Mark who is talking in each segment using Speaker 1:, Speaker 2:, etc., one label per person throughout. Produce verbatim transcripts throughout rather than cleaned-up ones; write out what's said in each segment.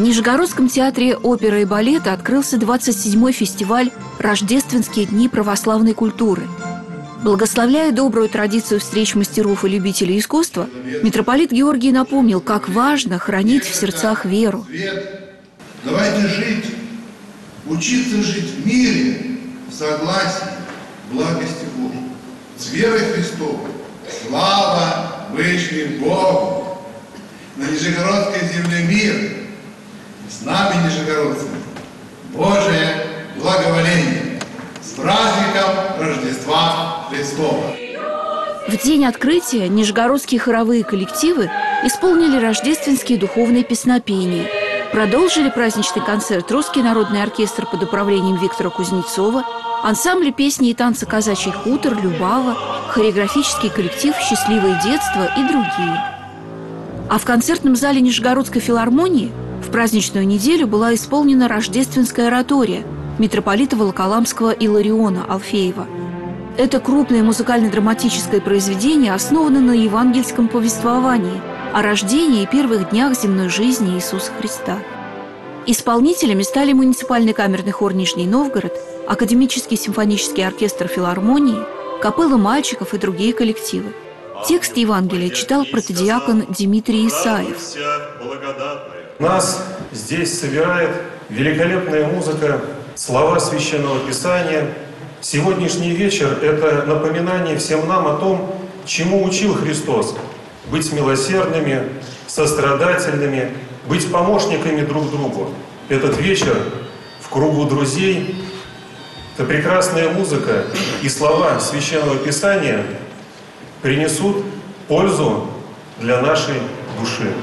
Speaker 1: Нижегородском театре оперы и балета открылся двадцать седьмой фестиваль «Рождественские дни православной культуры». Благословляя добрую традицию встреч мастеров и любителей искусства, митрополит Георгий напомнил, как важно хранить в сердцах веру.
Speaker 2: Давайте жить, учиться жить в мире, в согласии, в благости Божьей. С верой Христовой. Слава Вышнему Богу! На Нижегородской земле мир. С нами, нижегородцами, Божие благоволение. С праздником Рождества Христова!
Speaker 1: В день открытия нижегородские хоровые коллективы исполнили рождественские духовные песнопения. Продолжили праздничный концерт Русский народный оркестр под управлением Виктора Кузнецова, ансамбли песни и танца «Казачий хутор», «Любава», хореографический коллектив «Счастливое детство» и другие. А в концертном зале Нижегородской филармонии в праздничную неделю была исполнена рождественская оратория митрополита Волоколамского Илариона Алфеева. Это крупное музыкально-драматическое произведение основано на евангельском повествовании о рождении и первых днях земной жизни Иисуса Христа. Исполнителями стали муниципальный камерный хор «Нижний Новгород», академический симфонический оркестр филармонии, капелла мальчиков и другие коллективы. Текст Евангелия читал протодиакон Дмитрий Исаев.
Speaker 3: Нас здесь собирает великолепная музыка, слова Священного Писания. Сегодняшний вечер – это напоминание всем нам о том, чему учил Христос. Быть милосердными, сострадательными, быть помощниками друг другу. Этот вечер в кругу друзей – это прекрасная музыка и слова Священного Писания принесут пользу для нашей души.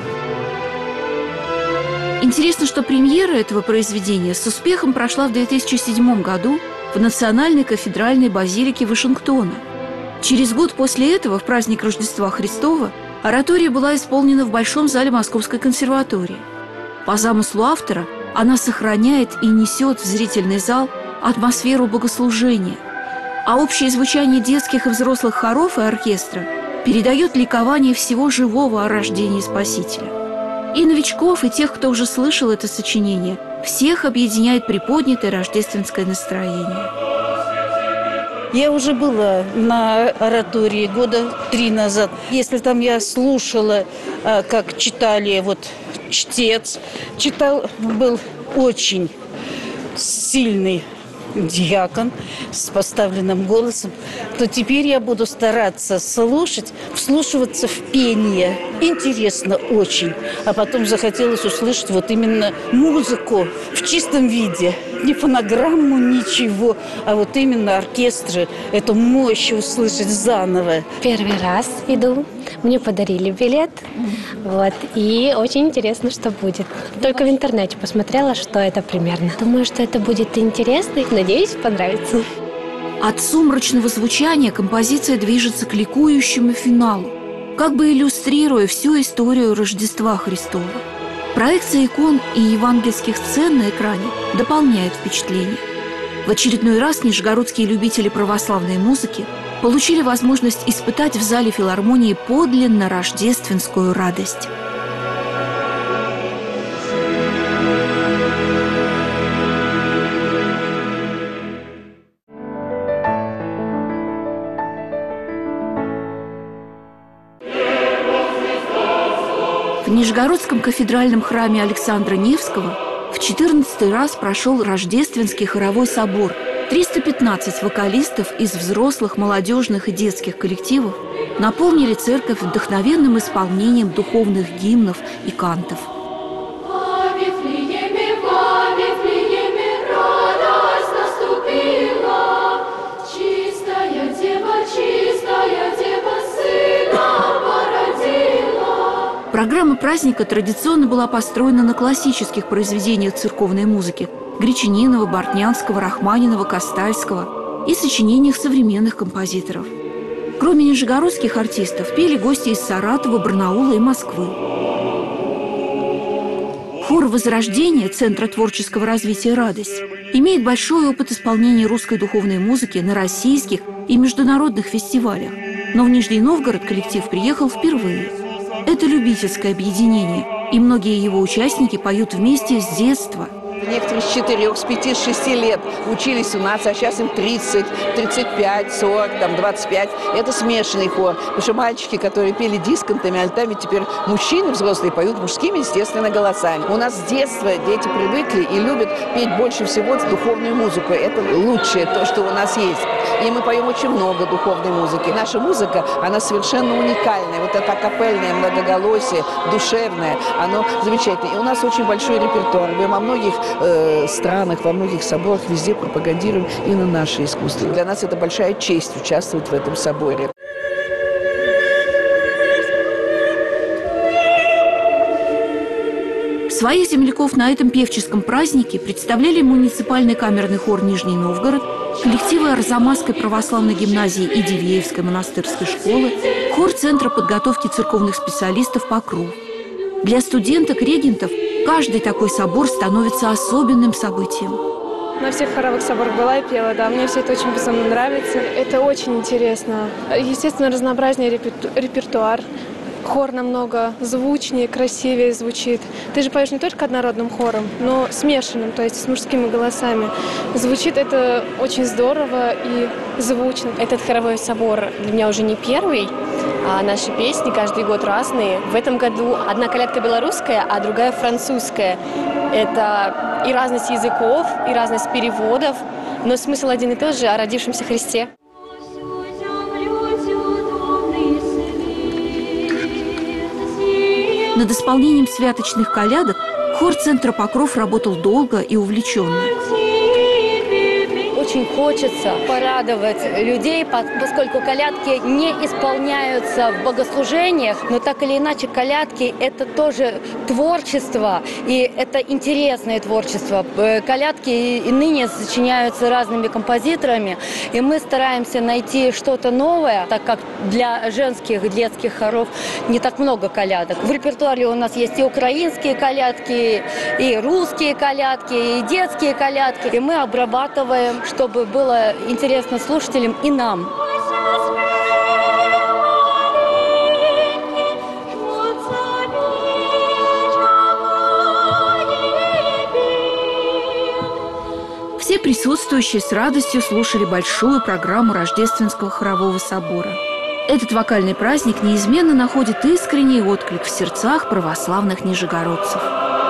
Speaker 1: Интересно, что премьера этого произведения с успехом прошла в две тысячи седьмом году в Национальной кафедральной базилике Вашингтона. Через год после этого, в праздник Рождества Христова, оратория была исполнена в Большом зале Московской консерватории. По замыслу автора она сохраняет и несет в зрительный зал атмосферу богослужения, а общее звучание детских и взрослых хоров и оркестра передает ликование всего живого о рождении Спасителя. И новичков, и тех, кто уже слышал это сочинение, всех объединяет приподнятое рождественское настроение.
Speaker 4: Я уже была на оратории года три назад. Если там я слушала, как читали, вот чтец, читал, был очень сильный диакон с поставленным голосом, то теперь я буду стараться слушать, вслушиваться в пение. Интересно очень. А потом захотелось услышать вот именно музыку в чистом виде. Не фонограмму, ничего, а вот именно оркестры, эту мощь услышать заново.
Speaker 5: Первый раз иду. Мне подарили билет. Вот. И очень интересно, что будет. Только в интернете посмотрела, что это примерно. Думаю, что это будет интересно. Надеюсь, понравится.
Speaker 1: От сумрачного звучания композиция движется к ликующему финалу, как бы иллюстрируя всю историю Рождества Христова. Проекция икон и евангельских сцен на экране дополняет впечатление. В очередной раз нижегородские любители православной музыки получили возможность испытать в зале филармонии подлинно рождественскую радость. В Нижегородском кафедральном храме Александра Невского в четырнадцатый раз прошел Рождественский хоровой собор. триста пятнадцать вокалистов из взрослых, молодежных и детских коллективов наполнили церковь вдохновенным исполнением духовных гимнов и кантов. Программа праздника традиционно была построена на классических произведениях церковной музыки Гречанинова, Бортнянского, Рахманинова, Костальского и сочинениях современных композиторов. Кроме нижегородских артистов пели гости из Саратова, Барнаула и Москвы. Хор «Возрождение» Центра творческого развития «Радость» имеет большой опыт исполнения русской духовной музыки на российских и международных фестивалях, но в Нижний Новгород коллектив приехал впервые. Это любительское объединение, И многие его участники поют вместе с детства.
Speaker 6: Некоторые с четырех, с пяти, с шести лет учились у нас, а сейчас им тридцать, тридцать пять, сорок, там, двадцать пять. Это смешанный хор. Потому что мальчики, которые пели дисконтами, альтами, теперь мужчины взрослые поют мужскими, естественно, голосами. У нас с детства дети привыкли и любят петь больше всего духовную музыку. Это лучшее, то, что у нас есть. И мы поем очень много духовной музыки. Наша музыка, она совершенно уникальная. Вот это акапельное многоголосие, душевное, оно замечательное. И у нас очень большой репертуар. Мы во многих э, странах, во многих соборах везде пропагандируем именно наше искусство. Для нас это большая честь участвовать в этом соборе.
Speaker 1: Своих земляков на этом певческом празднике представляли муниципальный камерный хор «Нижний Новгород», коллективы Арзамасской православной гимназии и Дивеевской монастырской школы, хор Центра подготовки церковных специалистов «Покров». Для студенток-регентов каждый такой собор становится особенным событием.
Speaker 7: На всех хоровых соборах была и пела, да. Мне все это очень безумно нравится. Это очень интересно. Естественно, разнообразнее реперту- репертуар. Хор намного звучнее, красивее звучит. Ты же поешь не только однородным хором, но смешанным, то есть с мужскими голосами. Звучит это очень здорово и звучно.
Speaker 8: Этот хоровой собор для меня уже не первый, а наши песни каждый год разные. В этом году одна колядка белорусская, а другая французская. Это и разность языков, и разность переводов, но смысл один и тот же — о родившемся Христе.
Speaker 1: Над исполнением святочных колядок хор Центра «Покров» работал долго и увлеченно.
Speaker 9: Очень хочется порадовать людей, поскольку колядки не исполняются в богослужениях, но так или иначе колядки – это тоже творчество, и это интересное творчество. Колядки и ныне сочиняются разными композиторами, и мы стараемся найти что-то новое, так как для женских и детских хоров не так много колядок. В репертуаре у нас есть и украинские колядки, и русские колядки, и детские колядки, и мы обрабатываем, чтобы было интересно слушателям и нам.
Speaker 1: Все присутствующие с радостью слушали большую программу Рождественского хорового собора. Этот вокальный праздник неизменно находит искренний отклик в сердцах православных нижегородцев.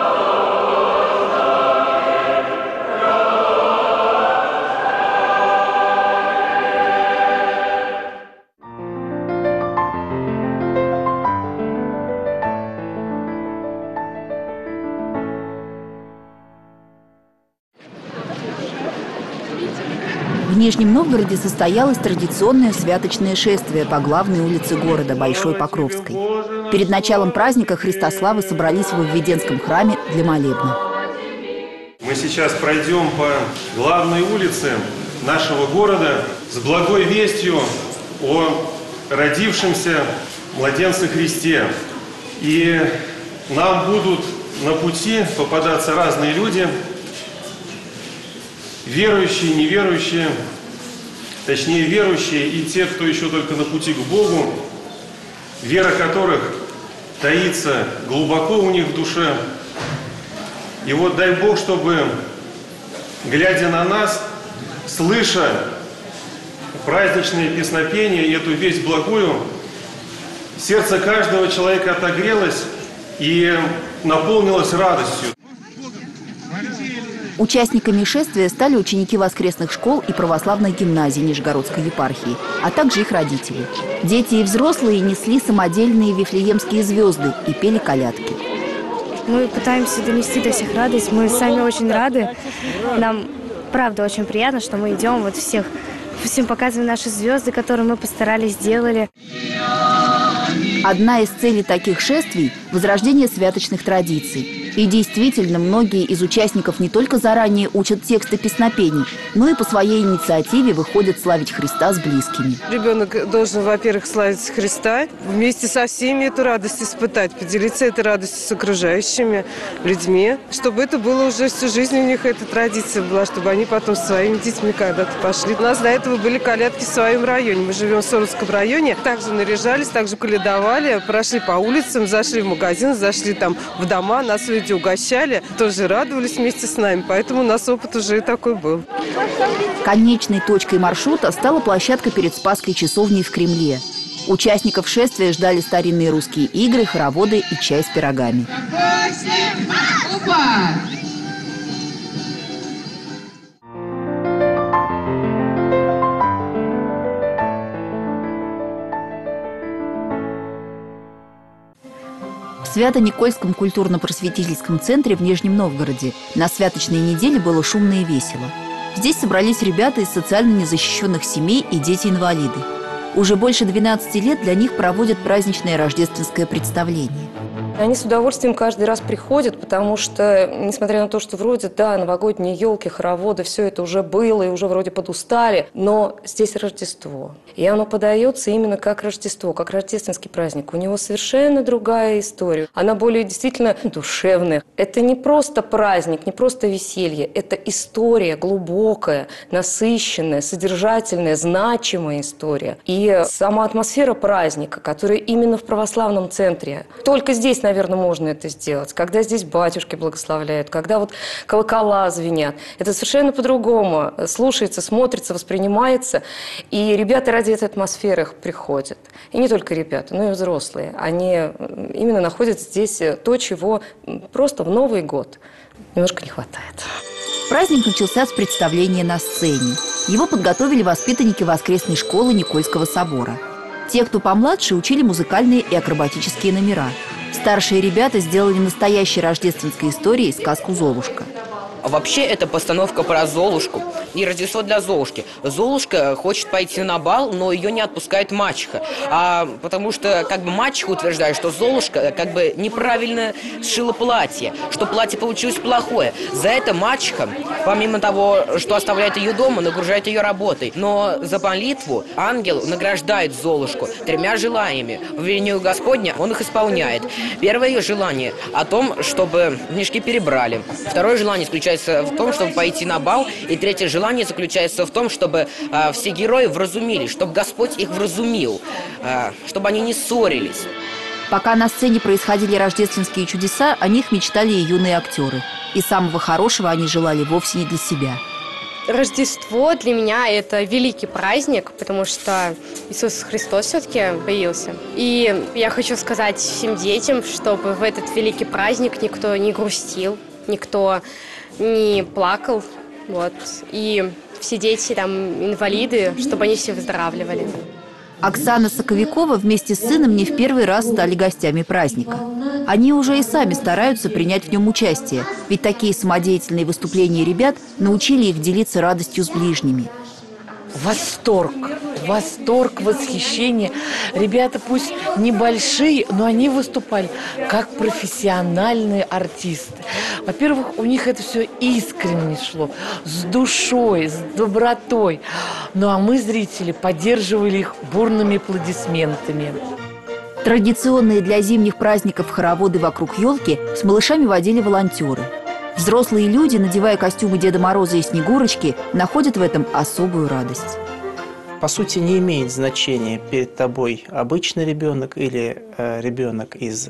Speaker 10: В Нижнем Новгороде состоялось традиционное святочное шествие по главной улице города, Большой Покровской. Перед началом праздника Христославы собрались в Введенском храме для молебна.
Speaker 3: Мы сейчас пройдем по главной улице нашего города с благой вестью о родившемся младенце Христе. И нам будут на пути попадаться разные люди, верующие, неверующие, точнее верующие и те, кто еще только на пути к Богу, вера которых таится глубоко у них в душе. И вот дай Бог, чтобы, глядя на нас, слыша праздничные песнопения и эту весть благую, сердце каждого человека отогрелось и наполнилось радостью.
Speaker 10: Участниками шествия стали ученики воскресных школ и православных гимназий Нижегородской епархии, а также их родители. Дети и взрослые несли самодельные вифлеемские звезды и пели колядки.
Speaker 7: Мы пытаемся донести до всех радость. Мы сами очень рады. Нам, правда, очень приятно, что мы идем, вот всех, всем показываем наши звезды, которые мы постарались, сделали.
Speaker 10: Одна из целей таких шествий – возрождение святочных традиций. И действительно, многие из участников не только заранее учат тексты песнопений, но и по своей инициативе выходят славить Христа с близкими.
Speaker 11: Ребенок должен, во-первых, славить Христа, вместе со всеми эту радость испытать, поделиться этой радостью с окружающими людьми, чтобы это было уже всю жизнь у них, эта традиция была, чтобы они потом со своими детьми когда-то пошли. У нас до этого были колядки в своем районе. Мы живем в Суровском районе, также наряжались, также колядовали, прошли по улицам, зашли в магазин, зашли там в дома, нас люди угощали, тоже радовались вместе с нами, поэтому у нас опыт уже и такой был.
Speaker 10: Конечной точкой маршрута стала площадка перед Спасской часовней в Кремле. Участников шествия ждали старинные русские игры, хороводы и чай с пирогами. В Свято-Никольском культурно-просветительском центре в Нижнем Новгороде на святочной неделе было шумно и весело. Здесь собрались ребята из социально незащищенных семей и дети-инвалиды. Уже больше двенадцати лет для них проводят праздничное рождественское представление.
Speaker 12: Они с удовольствием каждый раз приходят, потому что, несмотря на то, что вроде, да, новогодние елки, хороводы, все это уже было и уже вроде подустали, но здесь Рождество. И оно подается именно как Рождество, как рождественский праздник. У него совершенно другая история. Она более действительно душевная. Это не просто праздник, не просто веселье. Это история глубокая, насыщенная, содержательная, значимая история. И сама атмосфера праздника, которая именно в православном центре. Только здесь, наверное, можно это сделать. Когда здесь батюшки благословляют, когда вот колокола звенят. Это совершенно по-другому слушается, смотрится, воспринимается. И ребята ради этой атмосферы приходят. И не только ребята, но и взрослые. Они именно находят здесь то, чего просто в Новый год немножко не хватает.
Speaker 10: Праздник начался с представления на сцене. Его подготовили воспитанники воскресной школы Никольского собора. Те, кто помладше, учили музыкальные и акробатические номера. Старшие ребята сделали настоящей рождественской историей сказку «Золушка».
Speaker 13: Вообще, это постановка про Золушку и Рождество для Золушки. Золушка хочет пойти на бал, но ее не отпускает мачеха. А, потому что как бы мачеха утверждает, что Золушка как бы неправильно сшила платье, что платье получилось плохое. За это мачеха, помимо того, что оставляет ее дома, нагружает ее работой. Но за молитву ангел награждает Золушку тремя желаниями. В велению Господня он их исполняет. Первое ее желание о том, чтобы книжки перебрали. Второе желание заключается в том, чтобы пойти на бал. И третье желание заключается в том, чтобы э, все герои вразумились, чтобы Господь их вразумил, э, чтобы они не ссорились.
Speaker 10: Пока на сцене происходили рождественские чудеса, о них мечтали и юные актеры. И самого хорошего они желали вовсе не для себя.
Speaker 8: Рождество для меня – это великий праздник, потому что Иисус Христос все-таки появился. И я хочу сказать всем детям, чтобы в этот великий праздник никто не грустил, никто не плакал, вот. И все дети, там, инвалиды, чтобы они все выздоравливали.
Speaker 10: Оксана Соковикова вместе с сыном не в первый раз стали гостями праздника. Они уже и сами стараются принять в нем участие, ведь такие самодеятельные выступления ребят научили их делиться радостью с ближними.
Speaker 14: Восторг, восторг, восхищение. Ребята пусть небольшие, но они выступали как профессиональные артисты. Во-первых, у них это все искренне шло, с душой, с добротой. Ну а мы, зрители, поддерживали их бурными аплодисментами.
Speaker 10: Традиционные для зимних праздников хороводы вокруг елки с малышами водили волонтеры. Взрослые люди, надевая костюмы Деда Мороза и Снегурочки, находят в этом особую радость.
Speaker 15: По сути, не имеет значения, перед тобой обычный ребенок или э, ребенок из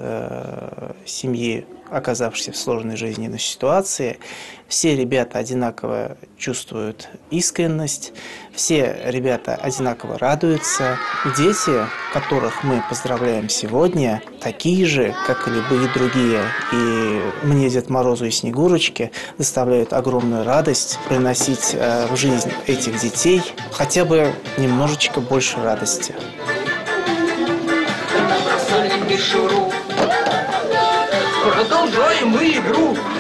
Speaker 15: э, семьи, оказавшийся в сложной жизненной ситуации. Все ребята одинаково чувствуют искренность, все ребята одинаково радуются. Дети, которых мы поздравляем сегодня, такие же, как и любые другие. И мне, Дед Морозу и Снегурочке, доставляют огромную радость приносить э, в жизнь этих детей хотя бы немножечко больше радости.
Speaker 16: Продолжаем мы игру.